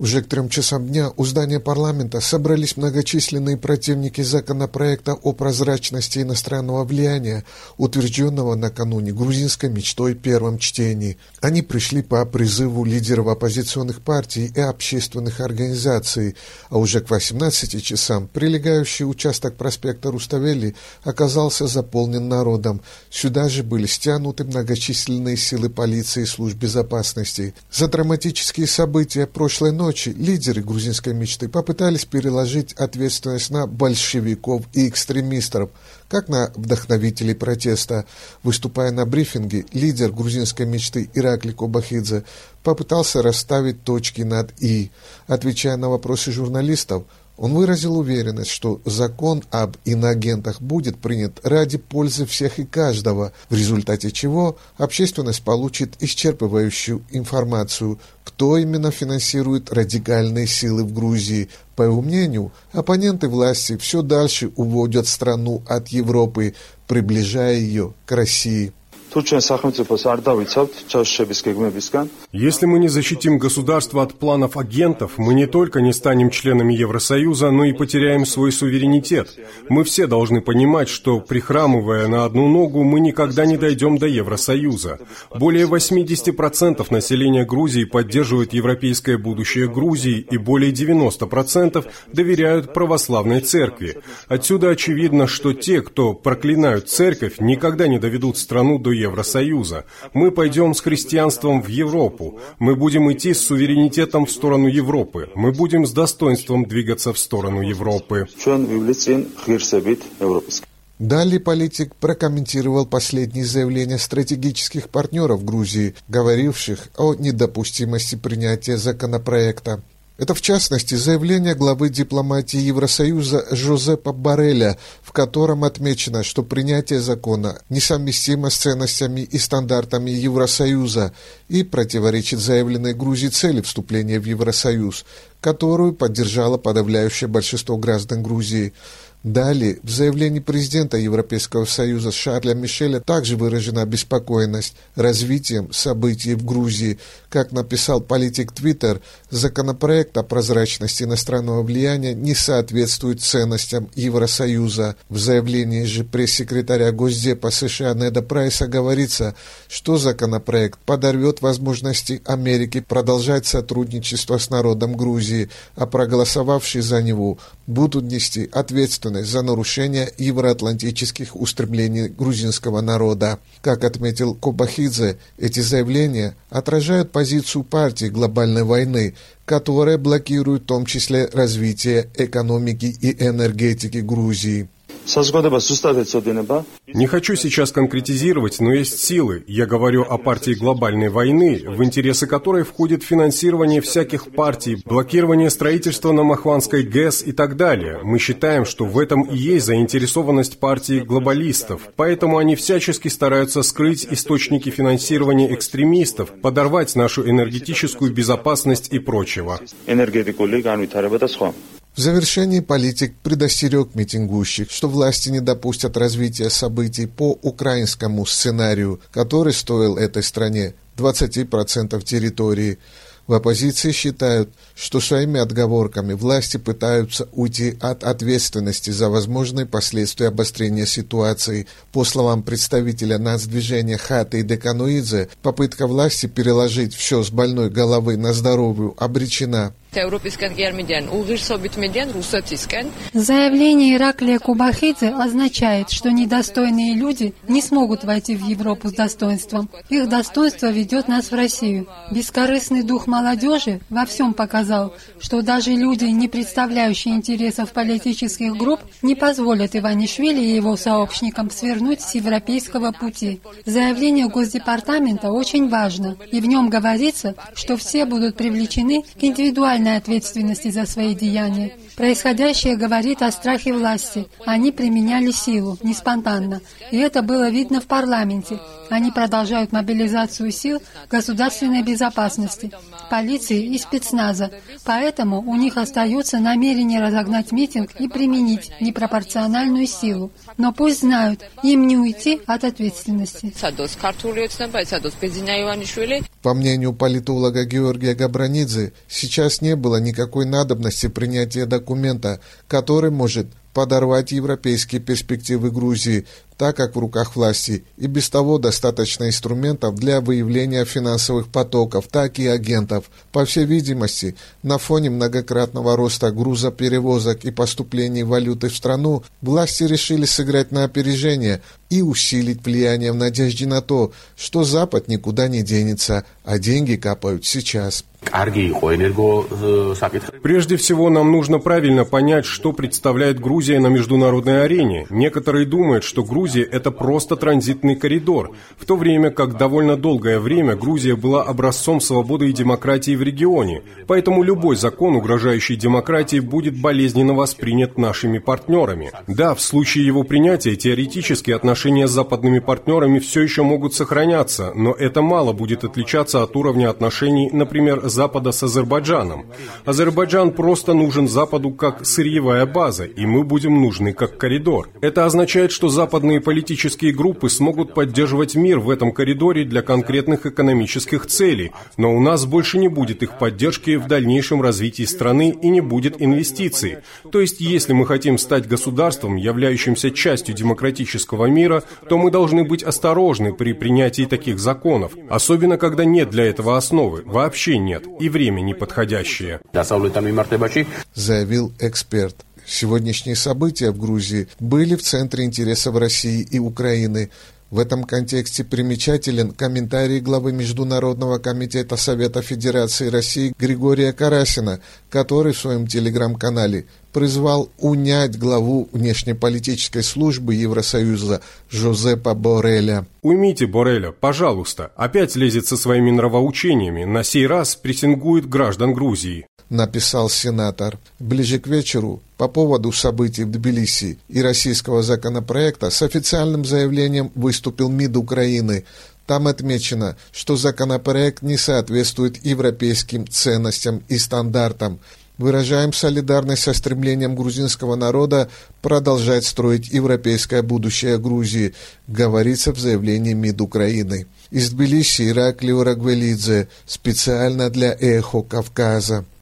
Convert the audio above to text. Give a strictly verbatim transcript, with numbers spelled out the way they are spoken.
Уже к трем часам дня у здания парламента собрались многочисленные противники законопроекта о прозрачности иностранного влияния, утвержденного накануне грузинской мечтой в первом чтении. Они пришли по призыву лидеров оппозиционных партий и общественных организаций, а уже к восемнадцати часам прилегающий участок проспекта Руставели оказался заполнен народом. Сюда же были стянуты многочисленные силы полиции и служб безопасности. За драматические события прошлой ночи лидеры грузинской мечты попытались переложить ответственность на большевиков и экстремистов, как на вдохновителей протеста. Выступая на брифинге, лидер грузинской мечты Иракли Кобахидзе попытался расставить точки над «и». Отвечая на вопросы журналистов, он выразил уверенность, что закон об иноагентах будет принят ради пользы всех и каждого, в результате чего общественность получит исчерпывающую информацию, кто именно финансирует радикальные силы в Грузии. По его мнению, оппоненты власти все дальше уводят страну от Европы, приближая ее к России. Если мы не защитим государство от планов агентов, мы не только не станем членами Евросоюза, но и потеряем свой суверенитет. Мы все должны понимать, что, прихрамывая на одну ногу, мы никогда не дойдем до Евросоюза. Более восемьдесят процентов населения Грузии поддерживают европейское будущее Грузии, и более девяносто процентов доверяют православной церкви. Отсюда очевидно, что те, кто проклинают церковь, никогда не доведут страну до Евросоюза. Мы пойдем с христианством в Европу. Мы будем идти с суверенитетом в сторону Европы. Мы будем с достоинством двигаться в сторону Европы. Далее политик прокомментировал последние заявления стратегических партнеров Грузии, говоривших о недопустимости принятия законопроекта. Это, в частности, заявление главы дипломатии Евросоюза Жозепа Борреля, в котором отмечено, что принятие закона несовместимо с ценностями и стандартами Евросоюза и противоречит заявленной Грузии цели вступления в Евросоюз, которую поддержало подавляющее большинство граждан Грузии. Далее, в заявлении президента Европейского Союза Шарля Мишеля также выражена обеспокоенность развитием событий в Грузии. Как написал политик Твиттер, законопроект о прозрачности иностранного влияния не соответствует ценностям Евросоюза. В заявлении же пресс-секретаря Госдепа США Неда Прайса говорится, что законопроект подорвет возможности Америки продолжать сотрудничество с народом Грузии, а проголосовавшие за него будут нести ответственность за нарушение евроатлантических устремлений грузинского народа. Как отметил Кобахидзе, эти заявления отражают позицию партии глобальной войны, которая блокирует в том числе развитие экономики и энергетики Грузии. Не хочу сейчас конкретизировать, но есть силы. Я говорю о партии глобальной войны, в интересы которой входит финансирование всяких партий, блокирование строительства на Махванской ГЭС и так далее. Мы считаем, что в этом и есть заинтересованность партии глобалистов, поэтому они всячески стараются скрыть источники финансирования экстремистов, подорвать нашу энергетическую безопасность и прочего. В завершении политик предостерег митингующих, что власти не допустят развития событий по украинскому сценарию, который стоил этой стране двадцать процентов территории. В оппозиции считают, что своими отговорками власти пытаются уйти от ответственности за возможные последствия обострения ситуации. По словам представителя нацдвижения Хаты Декануидзе, попытка власти переложить все с больной головы на здоровую обречена. Заявление Ираклия Кобахидзе означает, что недостойные люди не смогут войти в Европу с достоинством. Их достоинство ведет нас в Россию. Бескорыстный дух молодежи во всем показал, что даже люди, не представляющие интересов политических групп, не позволят Иванишвили и его сообщникам свернуть с европейского пути. Заявление Госдепартамента очень важно, и в нем говорится, что все будут привлечены к индивидуальной ответственности за свои деяния. Происходящее говорит о страхе власти. Они применяли силу, не спонтанно. И это было видно в парламенте. Они продолжают мобилизацию сил государственной безопасности, полиции и спецназа. Поэтому у них остаются намерения разогнать митинг и применить непропорциональную силу. Но пусть знают, им не уйти от ответственности. По мнению политолога Георгия Габранидзе, сейчас не было никакой надобности принятия документа, который может подорвать европейские перспективы Грузии, так как в руках власти и без того достаточно инструментов для выявления финансовых потоков, так и агентов. По всей видимости, на фоне многократного роста грузоперевозок и поступлений валюты в страну, власти решили сыграть на опережение и усилить влияние в надежде на то, что Запад никуда не денется, а деньги капают сейчас. Прежде всего, нам нужно правильно понять, что представляет Грузия на международной арене. Некоторые думают, что Грузия – это просто транзитный коридор, в то время как довольно долгое время Грузия была образцом свободы и демократии в регионе. Поэтому любой закон, угрожающий демократии, будет болезненно воспринят нашими партнерами. Да, в случае его принятия теоретически отношения с западными партнерами все еще могут сохраняться, но это мало будет отличаться от уровня отношений, например, Запада с Азербайджаном. Азербайджан просто нужен Западу как сырьевая база, и мы будем нужны как коридор. Это означает, что западные политические группы смогут поддерживать мир в этом коридоре для конкретных экономических целей, но у нас больше не будет их поддержки в дальнейшем развитии страны и не будет инвестиций. То есть, если мы хотим стать государством, являющимся частью демократического мира, то мы должны быть осторожны при принятии таких законов, особенно когда нет для этого основы, вообще нет, и время неподходящее. Заявил эксперт. Сегодняшние события в Грузии были в центре интересов России и Украины. В этом контексте примечателен комментарий главы Международного комитета Совета Федерации России Григория Карасина, который в своем телеграм-канале призвал унять главу внешнеполитической службы Евросоюза Жозепа Борреля. Уймите Борреля, пожалуйста. Опять лезет со своими нравоучениями. На сей раз прессингует граждан Грузии. Написал сенатор. Ближе к вечеру по поводу событий в Тбилиси и российского законопроекта с официальным заявлением выступил МИД Украины. Там отмечено, что законопроект не соответствует европейским ценностям и стандартам. Выражаем солидарность со стремлением грузинского народа продолжать строить европейское будущее Грузии, говорится в заявлении МИД Украины. Из Тбилиси Ираклий Рагвелидзе, специально для «Эхо Кавказа».